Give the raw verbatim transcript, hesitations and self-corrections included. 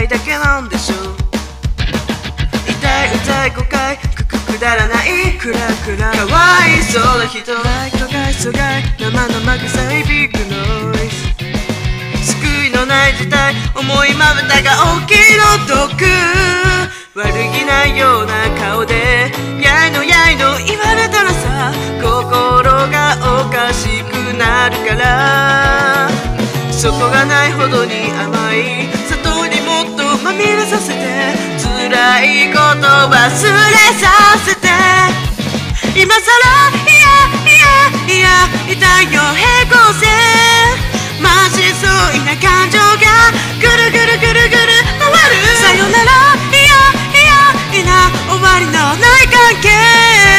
いだけなんでしょう。痛い痛い誤解くくくだらないクラクラかわいそうな人かがいそがい生々臭いビッグノイズ救いのない事態重いまぶたが大きいの毒悪気ないような顔でやいのやいの言われたらさ心がおかしくなるからそこがないほどに甘い砂糖にもっとまみれさせて辛いこと忘れさせて今さらいやいやいや痛いよ平行線マジそういな感情がぐるぐるぐるぐる回るさよならいやいやいな終わりのない関係